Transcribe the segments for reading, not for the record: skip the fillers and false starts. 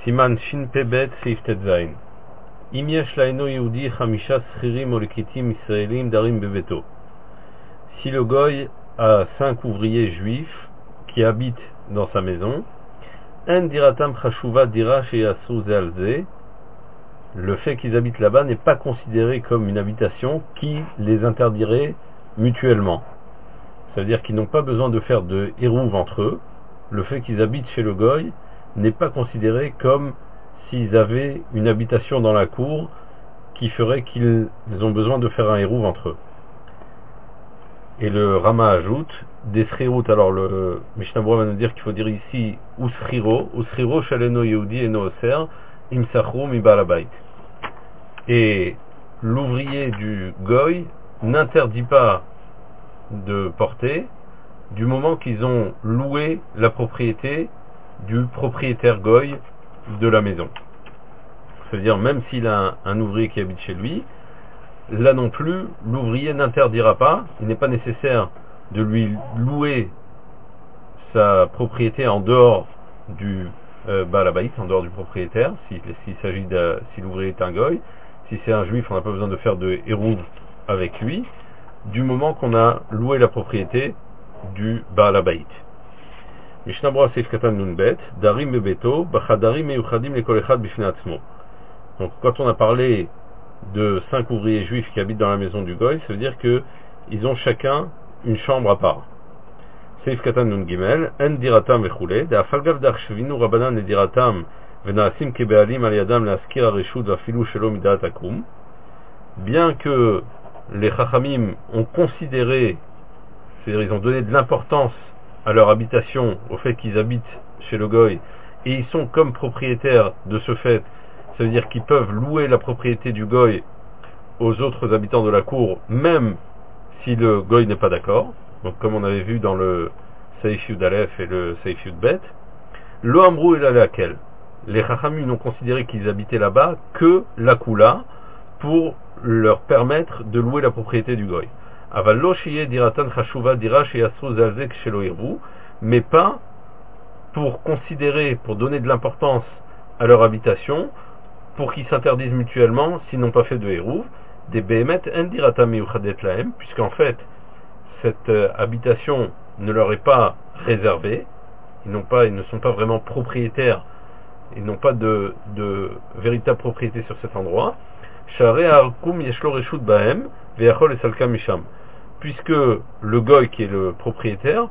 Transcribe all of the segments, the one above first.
Siman Shin Pebet Seif Tetzain. Im yesh laeno Yehudi Chamisha Schirim Olekitim Israelim Darim Bebeto. Si le goy a 5 ouvriers juifs qui habitent dans sa maison, En diratam chashuva dira sheyasu zealze, le fait qu'ils habitent là-bas n'est pas considéré comme une habitation qui les interdirait mutuellement. Ça veut dire qu'ils n'ont pas besoin de faire de hérouv entre eux. Le fait qu'ils habitent chez le goy n'est pas considéré comme s'ils avaient une habitation dans la cour qui ferait qu'ils ont besoin de faire un hérouv entre eux. Et le Rama ajoute des srirut. Alors le Mishnah Berurah va nous dire qu'il faut dire ici usriro shaleno yehudi eno oser imsachru mi baal habayit. Et l'ouvrier du goy n'interdit pas de porter du moment qu'ils ont loué la propriété du propriétaire goy de la maison. C'est-à-dire même s'il a un ouvrier qui habite chez lui, là non plus, l'ouvrier n'interdira pas, il n'est pas nécessaire de lui louer sa propriété en dehors du Baal Habayit, en dehors du propriétaire, si l'ouvrier est un goy. Si c'est un juif, on n'a pas besoin de faire de hérouv avec lui, du moment qu'on a loué la propriété du Baal Habayit. Mishnah Berurah Seif Katan Nun Bet, Darim Bebeto, Bachadarim Meyuchadim Lekol Echad Bifnei Atzmo. Donc quand on a parlé de 5 ouvriers juifs qui habitent dans la maison du goy, ça veut dire qu'ils ont chacun une chambre à part. Seif Katan Nun Gimel, En diratam vechule, de afalgav darshvinu rabanan et diratam venaasim kebealim aliadam laskir areshut vafilu shelo midat akum. Bien que les chachamim ont considéré, c'est-à-dire ils ont donné de l'importance à leur habitation, au fait qu'ils habitent chez le goy, et ils sont comme propriétaires de ce fait. Ça veut dire qu'ils peuvent louer la propriété du goy aux autres habitants de la cour, même si le goy n'est pas d'accord. Donc comme on avait vu dans le Seif Yud Aleph et le Seif Yud Bet, lo amrou el laquelle les chachamim n'ont considéré qu'ils habitaient là-bas que la kula pour leur permettre de louer la propriété du goy. Aval lo shiye diratan chashuva dira sheyasu zalzek shelo irvu, mais pas pour considérer, pour donner de l'importance à leur habitation, pour qu'ils s'interdisent mutuellement s'ils n'ont pas fait de hérouv, des behemet en diratam miyuchadet lahem, puisqu'en fait cette habitation ne leur est pas réservée, ils ne sont pas vraiment propriétaires, ils n'ont pas de véritable propriété sur cet endroit. Share ha'arkum yeshlo reshut bahem ve'yachol esalka misham, puisque le goy qui est le propriétaire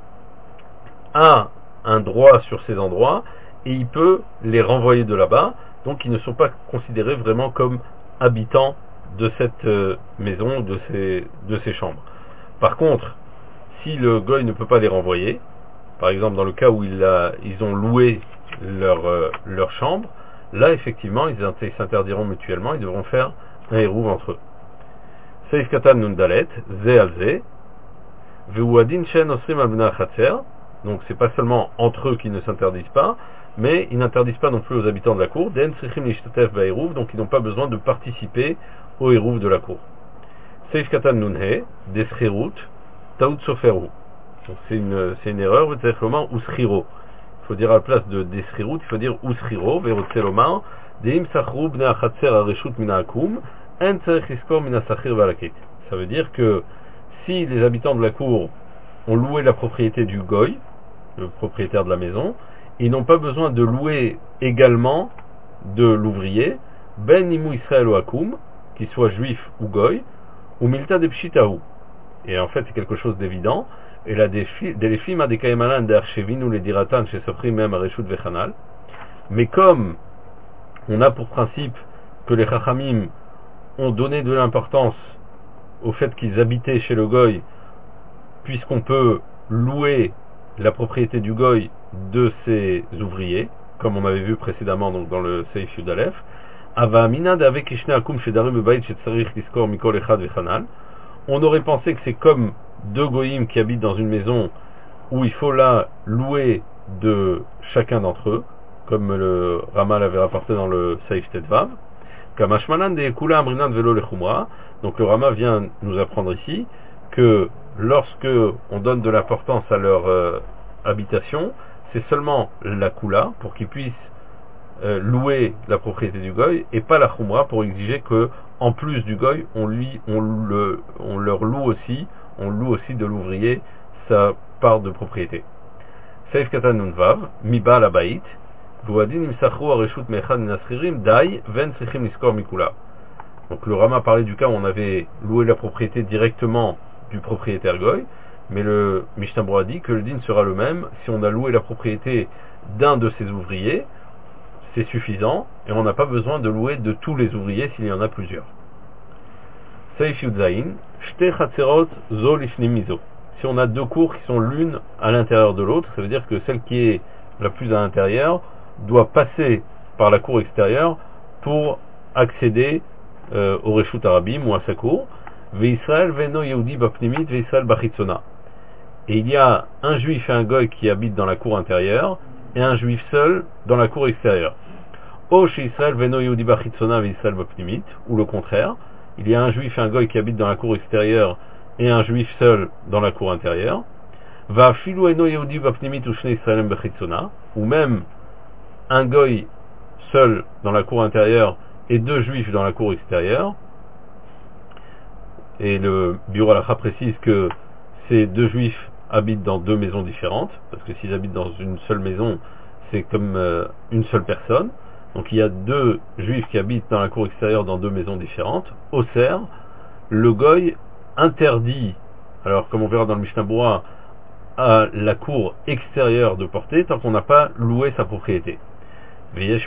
a un droit sur ces endroits et il peut les renvoyer de là-bas. Donc ils ne sont pas considérés vraiment comme habitants de cette maison, de ces chambres. Par contre, si le goy ne peut pas les renvoyer, par exemple dans le cas où ils ont loué leur chambre, là effectivement ils s'interdiront mutuellement, ils devront faire un hérouv entre eux. Seif Katan Nun Dalet, Ze al Ze, Veuadin Shen Osrim al Bnei Chatzer. Donc c'est pas seulement entre eux qu'ils ne s'interdisent pas, mais ils n'interdisent pas non plus aux habitants de la cour, Den Srichim Lishtatef Ba'hérouv, donc ils n'ont pas besoin de participer au hérouv de la cour. Seif Katan Nun He, Des Srirut, Taout Soferu. Donc c'est une erreur, Vetzelomar Usriro. Il faut dire à la place de Des Srirut, il faut dire Usriro, Verotzelomar, Deim Sachru Bnei Achatzer Areshut Mina Akum, En Tzarech Liskor Mina Sachir Valakit. Ça veut dire que si les habitants de la cour ont loué la propriété du goy, le propriétaire de la maison, ils n'ont pas besoin de louer également de l'ouvrier, ben imu Israël ou akum, qu'il soit juif ou goy, ou milta de pshitahu. Et en fait, c'est quelque chose d'évident. Et là, des lefim a des kaemalan d'archevin ou les diratan chez Soprim même à Reshut Vechanal. Mais comme on a pour principe que les chachamim ont donné de l'importance au fait qu'ils habitaient chez le goy, puisqu'on peut louer la propriété du goy de ses ouvriers, comme on avait vu précédemment donc dans le Seif Yud Aleph, on aurait pensé que c'est comme deux goyim qui habitent dans une maison où il faut là louer de chacun d'entre eux, comme le Rama l'avait rapporté dans le Seif Tetvav. Donc le Rama vient nous apprendre ici que lorsque on donne de l'importance à leur habitation, c'est seulement la kula pour qu'ils puissent louer la propriété du goy, et pas la khumra pour exiger que, en plus du goy, on leur loue aussi, on loue aussi de l'ouvrier sa part de propriété. Seif katan nun vav, miba la baït, vouadin imsachru areshut mechad minaschirim, dai, ven sechim niskor mikula. Donc le Rama parlait du cas où on avait loué la propriété directement du propriétaire goy, mais le Mishnah Berurah dit que le din sera le même si on a loué la propriété d'un de ses ouvriers, c'est suffisant, et on n'a pas besoin de louer de tous les ouvriers s'il y en a plusieurs. Seif Yudzaïn, shte chatserot zo lifnim mizo. Si on a deux cours qui sont l'une à l'intérieur de l'autre, ça veut dire que celle qui est la plus à l'intérieur doit passer par la cour extérieure pour accéder au Reshut Arabim ou à sa cour. Ve'Israël veno Yehudi bapnimit ve'Israël bachitzona. Et il y a un juif et un goy qui habitent dans la cour intérieure et un juif seul dans la cour extérieure. O chez Israël veno Yehudi bachitzona ve'Israël bapnimit, ou le contraire, il y a un juif et un goy qui habitent dans la cour extérieure et un juif seul dans la cour intérieure. Va filu eno Yehudi bapnimit ou shnei Israël bachitzona, ou même un goy seul dans la cour intérieure et deux juifs dans la cour extérieure. Et le bureau Halakha précise que ces deux juifs habitent dans deux maisons différentes, parce que s'ils habitent dans une seule maison, c'est comme une seule personne. Donc il y a deux juifs qui habitent dans la cour extérieure dans deux maisons différentes. Au Ser, le goy interdit, alors comme on verra dans le Mishnah Berurah, à la cour extérieure de porter tant qu'on n'a pas loué sa propriété. Et il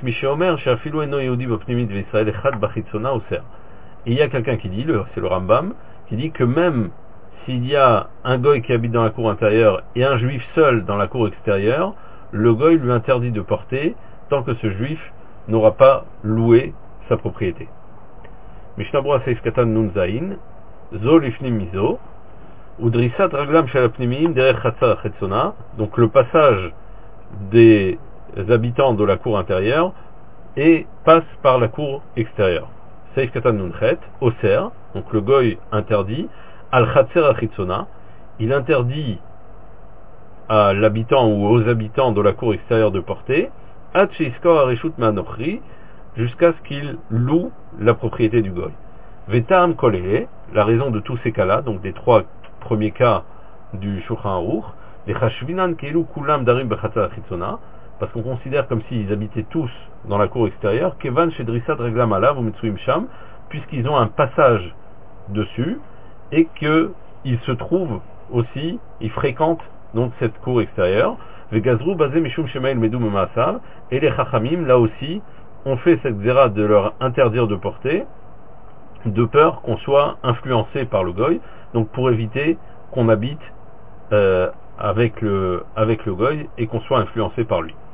y a quelqu'un qui dit, c'est le Rambam, qui dit que même s'il y a un goy qui habite dans la cour intérieure et un juif seul dans la cour extérieure, le goy lui interdit de porter tant que ce juif n'aura pas loué sa propriété. Mishnah Berurah Seif Katan Nun Zayin, Zo Lifnim Mizo, Udrisat Raglam Shel Apnimim Derech Chatzar Chetzona, donc le passage des habitants de la cour intérieure et passe par la cour extérieure. Seif Katan Nun Chet, Oser, donc le goy interdit, Al Chatzer Achitzona, il interdit à l'habitant ou aux habitants de la cour extérieure de porter, Ad Sheiskor Areshut Manochri, jusqu'à ce qu'il loue la propriété du goy. Vetam Kolele, la raison de tous ces cas-là, donc des trois premiers cas du Shulchan Aruch, les Chashvinan Keilu Kulam Darim Bechatzer Achitzona, parce qu'on considère comme s'ils habitaient tous dans la cour extérieure, Kevan Shedrisat Reglam Alav ou Mitsuim Sham, puisqu'ils ont un passage dessus et qu'ils se trouvent aussi, ils fréquentent donc cette cour extérieure. Vegazru Bazé Mishum Shemail Medum Maasav, et les Chachamim, là aussi, ont fait cette zéra de leur interdire de porter, de peur qu'on soit influencé par le goy, donc pour éviter qu'on habite avec le goy et qu'on soit influencé par lui.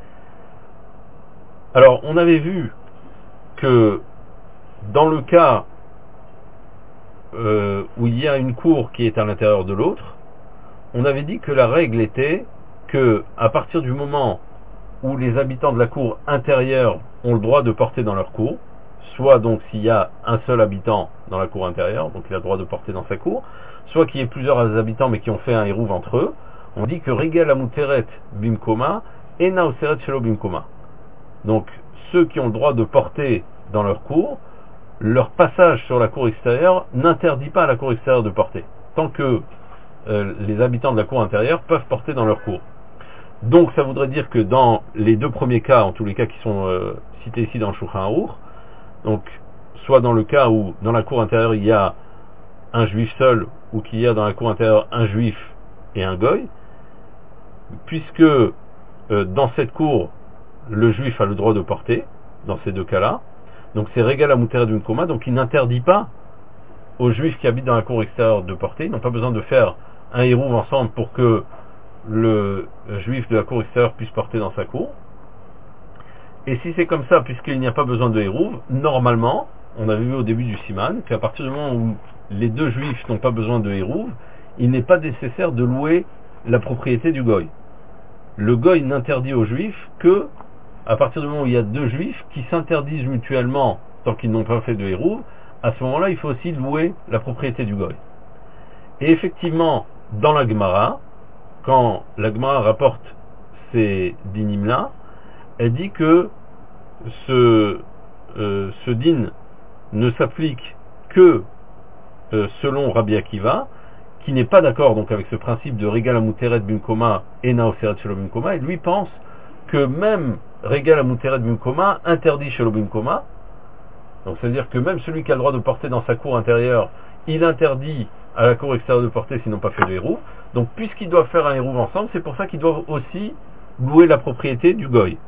Alors, on avait vu que dans le cas où il y a une cour qui est à l'intérieur de l'autre, on avait dit que la règle était que à partir du moment où les habitants de la cour intérieure ont le droit de porter dans leur cour, soit donc s'il y a un seul habitant dans la cour intérieure, donc il a le droit de porter dans sa cour, soit qu'il y ait plusieurs habitants mais qui ont fait un hérouv entre eux, on dit que Regel Amuteret Bimkoma et Naoseret Shelo Bimkoma. Donc ceux qui ont le droit de porter dans leur cour, leur passage sur la cour extérieure n'interdit pas à la cour extérieure de porter, tant que les habitants de la cour intérieure peuvent porter dans leur cour. Donc ça voudrait dire que dans les deux premiers cas, en tous les cas qui sont cités ici dans le Shulchan Aruch, donc soit dans le cas où dans la cour intérieure il y a un juif seul, ou qu'il y a dans la cour intérieure un juif et un goy, puisque dans cette cour le juif a le droit de porter, dans ces deux cas-là, donc c'est Regal Amuteret d'une Koma, donc il n'interdit pas aux juifs qui habitent dans la cour extérieure de porter, ils n'ont pas besoin de faire un hérouv ensemble pour que le juif de la cour extérieure puisse porter dans sa cour. Et si c'est comme ça, puisqu'il n'y a pas besoin de hérouv, normalement, on avait vu au début du Siman, qu'à partir du moment où les deux juifs n'ont pas besoin de hérouv, il n'est pas nécessaire de louer la propriété du goy. Le goy n'interdit aux juifs que à partir du moment où il y a deux juifs qui s'interdisent mutuellement tant qu'ils n'ont pas fait de hérouv, à ce moment-là, il faut aussi louer la propriété du goy. Et effectivement, dans la Gemara, quand la Gemara rapporte ces dynimes-là, elle dit que ce din ne s'applique que selon Rabbi Akiva, qui n'est pas d'accord donc avec ce principe de Regal Amuteret Bimkoma et Naoseret Shelo Bimkoma, et lui pense que même Regal Amuteret Bimkoma interdit Shelo Bimkoma, donc c'est-à-dire que même celui qui a le droit de porter dans sa cour intérieure, il interdit à la cour extérieure de porter s'ils n'ont pas fait de hérouv. Donc puisqu'ils doivent faire un hérouv ensemble, c'est pour ça qu'ils doivent aussi louer la propriété du goy.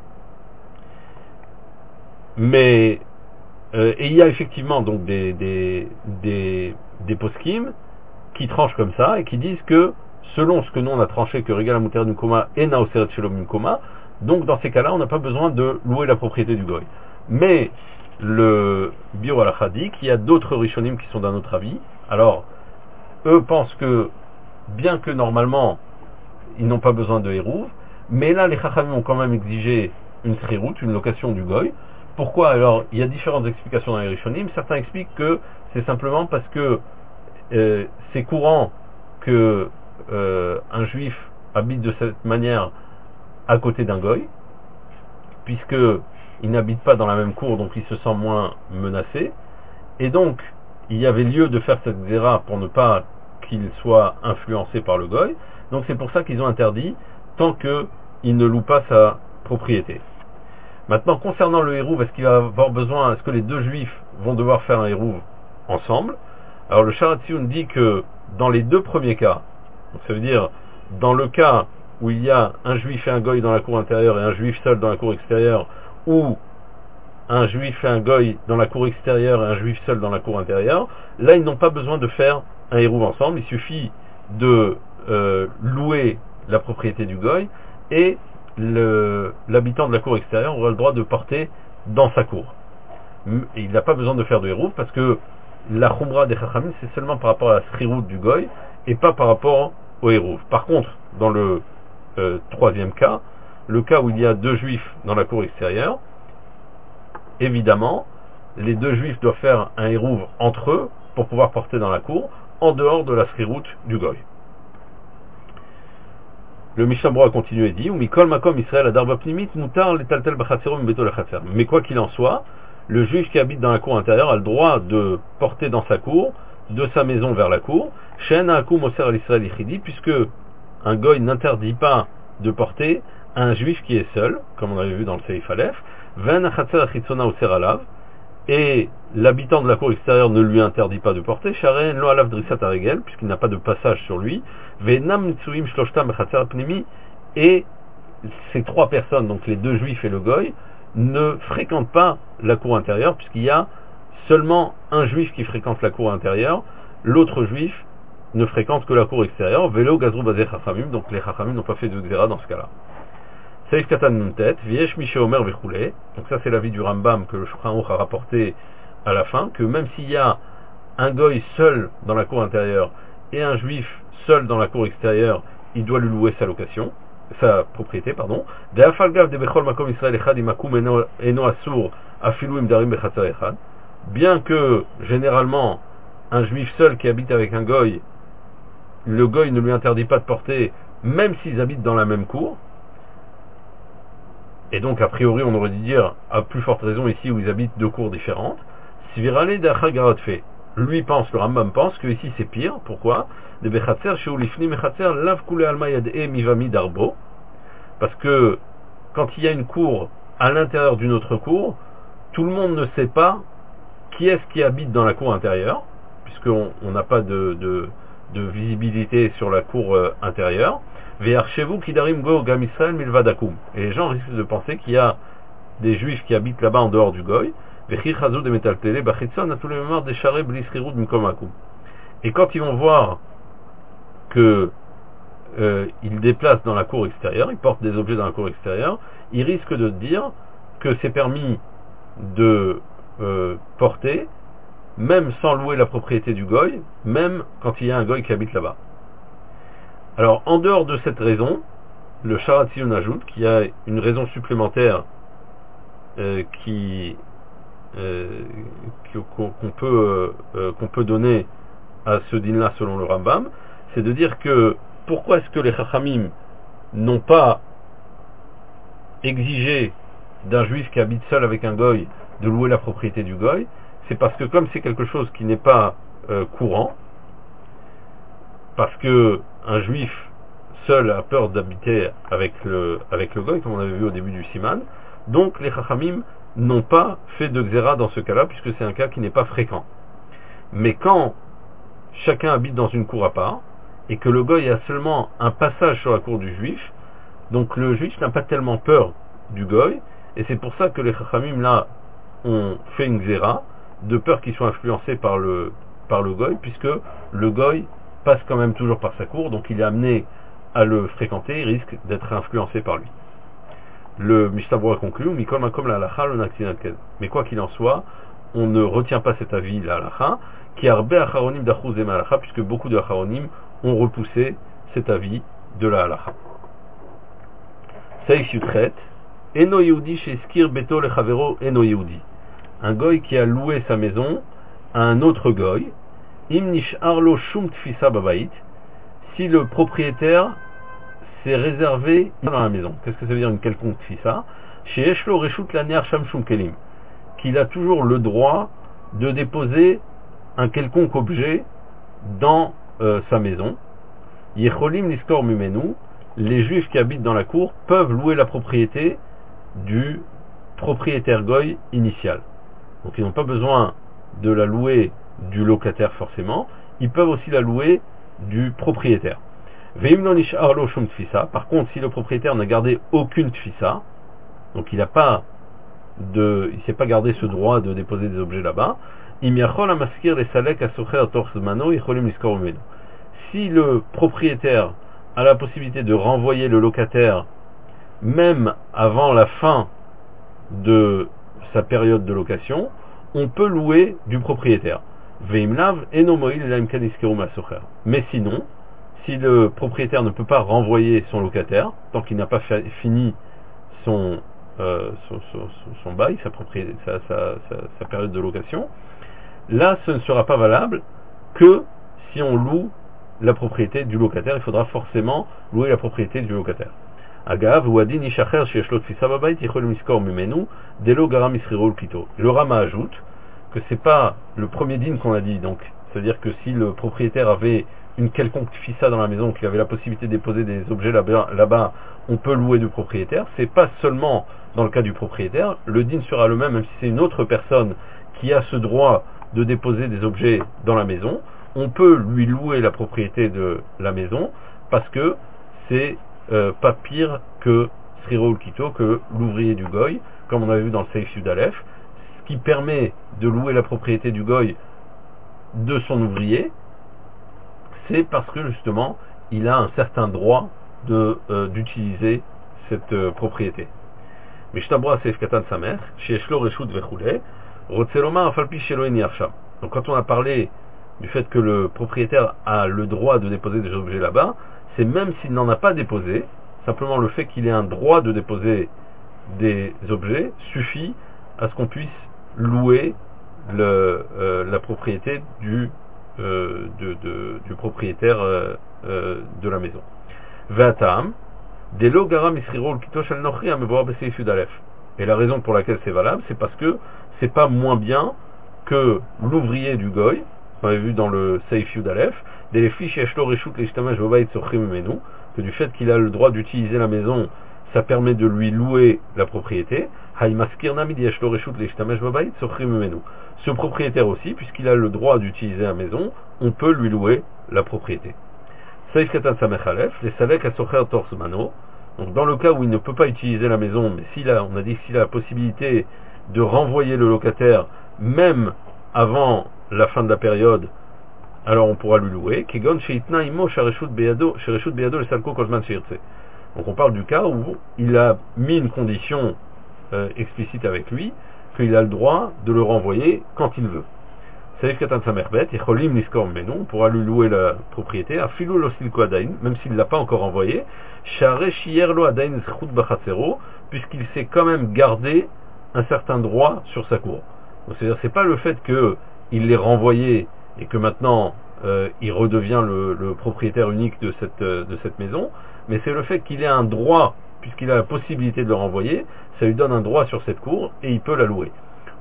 Mais et il y a effectivement donc des poskim qui tranchent comme ça et qui disent que selon ce que nous on a tranché que Regal Amuteret Bimkoma et Naoseret Shelo Bimkoma, donc dans ces cas-là on n'a pas besoin de louer la propriété du goy. Mais le Biur Halacha dit qu'il y a d'autres Rishonim qui sont d'un autre avis. Alors, eux pensent que, bien que normalement, ils n'ont pas besoin de hérouv, mais là, les Chachamim ont quand même exigé une srirout, une location du goy. Pourquoi? Alors, il y a différentes explications dans les Rishonim. Certains expliquent que c'est simplement parce que c'est courant que un juif habite de cette manière à côté d'un goy, puisque il n'habite pas dans la même cour, donc il se sent moins menacé. Et donc, il y avait lieu de faire cette zéra pour ne pas qu'il soit influencé par le goy. Donc c'est pour ça qu'ils ont interdit, tant qu'il ne loue pas sa propriété. Maintenant, concernant le hérouv, est-ce qu'il va avoir besoin, est-ce que les deux juifs vont devoir faire un hérouv ensemble? Alors le Sharatziun dit que dans les deux premiers cas, donc ça veut dire dans le cas où il y a un juif et un goy dans la cour intérieure et un juif seul dans la cour extérieure, ou un juif et un goy dans la cour extérieure et un juif seul dans la cour intérieure, là ils n'ont pas besoin de faire un hérouv ensemble, il suffit de louer la propriété du goy et l'habitant de la cour extérieure aura le droit de porter dans sa cour. Et il n'a pas besoin de faire de hérouv parce que la chumra des chachamim c'est seulement par rapport à la srirout du goy et pas par rapport au hérouv. Par contre, dans le troisième cas, le cas où il y a deux juifs dans la cour extérieure, évidemment, les deux juifs doivent faire un hérouv entre eux pour pouvoir porter dans la cour, en dehors de la srirout du goy. Le Mishnah Berurah continue et dit, Mikol makom Israël adarba pnimit mutar letaltel b'chatzerom beto lechatzer. Mais quoi qu'il en soit, le juif qui habite dans la cour intérieure a le droit de porter dans sa cour, de sa maison vers la cour, shen ha'akum oser al Israël yichidi, puisque un goy n'interdit pas de porter un juif qui est seul, comme on avait vu dans le Seif Aleph, ven ha'chatzer achitzona oser alav, et l'habitant de la cour extérieure ne lui interdit pas de porter, sharen lo alav drissat haregel, puisqu'il n'a pas de passage sur lui, venam tsuim shloshtam b'chatzer pnimi, et ces trois personnes, donc les deux juifs et le goy, ne fréquentent pas la cour intérieure, puisqu'il y a seulement un juif qui fréquente la cour intérieure, l'autre juif ne fréquente que la cour extérieure, velo gazrou bazé chachamim, donc les chachamim n'ont pas fait de xéra dans ce cas-là. Seif katan nuntet, viesh mishe omer vechule, donc ça c'est l'avis du Rambam que le Shulchan Aruch a rapporté à la fin, que même s'il y a un goy seul dans la cour intérieure et un juif seul dans la cour extérieure, il doit lui louer sa location, sa propriété, pardon. Bien que généralement un juif seul qui habite avec un goy, le goy ne lui interdit pas de porter, même s'ils habitent dans la même cour. Et donc a priori on aurait dû dire à plus forte raison ici où ils habitent deux cours différentes. Lui pense, le Rambam pense que ici c'est pire. Pourquoi? Parce que quand il y a une cour à l'intérieur d'une autre cour, tout le monde ne sait pas qui est-ce qui habite dans la cour intérieure, puisqu'on n'a pas de visibilité sur la cour intérieure. Et les gens risquent de penser qu'il y a des juifs qui habitent là-bas en dehors du goy. Et quand ils vont voir que ils déplacent dans la cour extérieure, ils portent des objets dans la cour extérieure, ils risquent de dire que c'est permis de porter, même sans louer la propriété du goy, même quand il y a un goy qui habite là-bas. Alors, en dehors de cette raison, le Sharatziun ajoute qu'il y a une raison supplémentaire qu'on peut donner à ce din-là selon le Rambam, c'est de dire que pourquoi est-ce que les Chachamim n'ont pas exigé d'un juif qui habite seul avec un goy de louer la propriété du goy, c'est parce que comme c'est quelque chose qui n'est pas courant, parce que un juif seul a peur d'habiter avec le goy, comme on avait vu au début du Siman, donc les Chachamim n'ont pas fait de Xéra dans ce cas-là, puisque c'est un cas qui n'est pas fréquent. Mais quand chacun habite dans une cour à part, et que le goy a seulement un passage sur la cour du juif, donc le juif n'a pas tellement peur du goy, et c'est pour ça que les Chachamim là ont fait une Xéra, de peur qu'il soit influencé par le goy, puisque le goy passe quand même toujours par sa cour, donc il est amené à le fréquenter, il risque d'être influencé par lui. Le Mishnah conclut, Mikol Makom la halacha lo naktinatken. Mais quoi qu'il en soit, on ne retient pas cet avis, la halacha, qui arbe acharonim d'achuzem halacha, puisque beaucoup de acharonim ont repoussé cet avis de la halacha. Saïf Yutret, Eno Yehudi sheskir beto lechavero Eno Yehudi. Un goy qui a loué sa maison à un autre goy, im nish'ar lo shum tfisa babait, si le propriétaire s'est réservé dans la maison. Qu'est-ce que ça veut dire une quelconque tfisa? Chez Eshlo reshut laner sham shum kelim, qu'il a toujours le droit de déposer un quelconque objet dans sa maison. Yecholim niskor mumenu, les juifs qui habitent dans la cour peuvent louer la propriété du propriétaire goy initial. Donc ils n'ont pas besoin de la louer du locataire forcément, ils peuvent aussi la louer du propriétaire. Par contre, si le propriétaire n'a gardé aucune tfisa, donc il s'est pas gardé ce droit de déposer des objets là-bas, si le propriétaire a la possibilité de renvoyer le locataire même avant la fin de sa période de location, on peut louer du propriétaire. Mais sinon, si le propriétaire ne peut pas renvoyer son locataire, tant qu'il n'a pas fini son bail, sa période de location, là ce ne sera pas valable que si on loue la propriété du locataire. Il faudra forcément louer la propriété du locataire. Le Rama ajoute que c'est pas le premier din qu'on a dit, donc c'est-à-dire que si le propriétaire avait une quelconque fissa dans la maison, qu'il avait la possibilité de déposer des objets là-bas, on peut louer du propriétaire. C'est pas seulement dans le cas du propriétaire, le din sera le même si c'est une autre personne qui a ce droit de déposer des objets dans la maison, on peut lui louer la propriété de la maison, parce que c'est pas pire que Sriro Kito, que l'ouvrier du goy, comme on avait vu dans le Seif Yud Aleph, ce qui permet de louer la propriété du goy de son ouvrier, c'est parce que justement il a un certain droit d'utiliser cette propriété. Donc quand on a parlé du fait que le propriétaire a le droit de déposer des objets là-bas, c'est même s'il n'en a pas déposé, simplement le fait qu'il ait un droit de déposer des objets suffit à ce qu'on puisse louer la propriété du propriétaire de la maison. Et la raison pour laquelle c'est valable, c'est parce que c'est pas moins bien que l'ouvrier du goy, on avait vu dans le Seif Yud Aleph, que du fait qu'il a le droit d'utiliser la maison, ça permet de lui louer la propriété. Ce propriétaire aussi, puisqu'il a le droit d'utiliser la maison, on peut lui louer la propriété. Donc dans le cas où il ne peut pas utiliser la maison, mais on a dit que s'il a la possibilité de renvoyer le locataire même avant la fin de la période, alors on pourra lui louer. Donc on parle du cas où il a mis une condition explicite avec lui, qu'il a le droit de le renvoyer quand il veut. On pourra lui louer la propriété, même s'il ne l'a pas encore envoyé, puisqu'il s'est quand même gardé un certain droit sur sa cour. Donc c'est-à-dire, c'est pas le fait qu'il l'ait renvoyé et que maintenant il redevient le propriétaire unique de cette maison, mais c'est le fait qu'il ait un droit puisqu'il a la possibilité de le renvoyer, ça lui donne un droit sur cette cour et il peut la louer.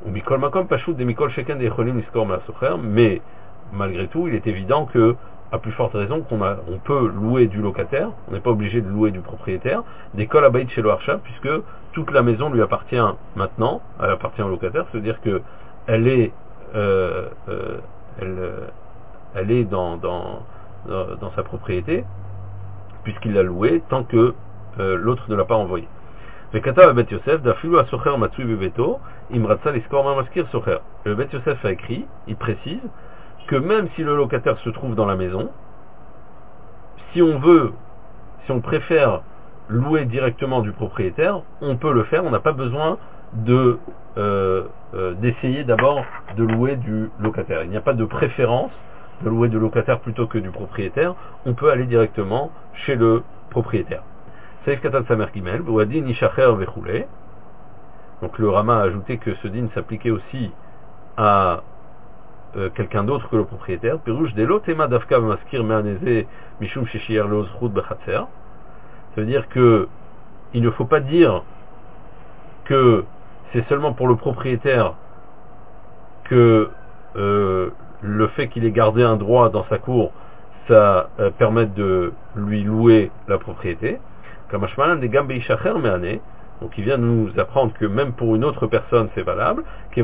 Mais malgré tout, il est évident que, à plus forte raison, on peut louer du locataire, on n'est pas obligé de louer du propriétaire, des kol habayit shelo arshav, puisque toute la maison lui appartient maintenant, elle appartient au locataire, c'est-à-dire que elle est dans sa propriété, puisqu'il l'a louée, tant que l'autre ne l'a pas envoyé. Le Bet Yosef, d'afilu asocher matsui bebeto, imratza liskor mamaskir socher. Le Bet Yosef a écrit, il précise, que même si le locataire se trouve dans la maison, si on préfère louer directement du propriétaire, on peut le faire, on n'a pas besoin d'essayer d'abord de louer du locataire. Il n'y a pas de préférence de louer du locataire plutôt que du propriétaire, on peut aller directement chez le propriétaire. Saïf Katan Samer Gimel, Ouadi Nishacher Vechoule. Donc le Rama a ajouté que ce din s'appliquait aussi à quelqu'un d'autre que le propriétaire. Pirouche Delo Tema Dafka Maskir Meaneze Mishum Sheshir Leozrut Bechatser. Ça veut dire que il ne faut pas dire que c'est seulement pour le propriétaire que le fait qu'il ait gardé un droit dans sa cour, ça permet de lui louer la propriété. Donc il vient nous apprendre que même pour une autre personne c'est valable,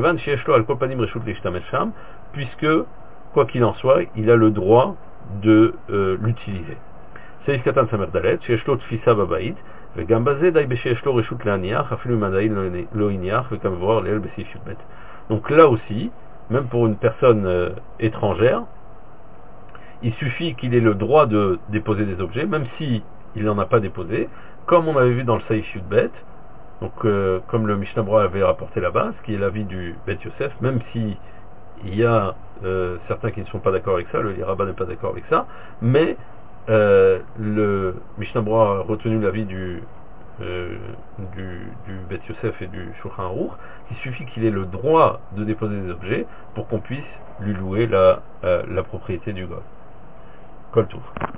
puisque, quoi qu'il en soit, il a le droit de l'utiliser. Donc là aussi, même pour une personne étrangère, il suffit qu'il ait le droit de déposer des objets, même si il n'en a pas déposé, comme on avait vu dans le Saïf Yudbet, donc comme le Mishnah Berurah avait rapporté là-bas, ce qui est l'avis du Bet Yosef, même si il y a certains qui ne sont pas d'accord avec ça, le Rabbah n'est pas d'accord avec ça, mais le Mishnah Berurah a retenu l'avis du Bet Yosef et du Shulchan Aruch, il suffit qu'il ait le droit de déposer des objets pour qu'on puisse lui louer la propriété du Goy. Kol Tov.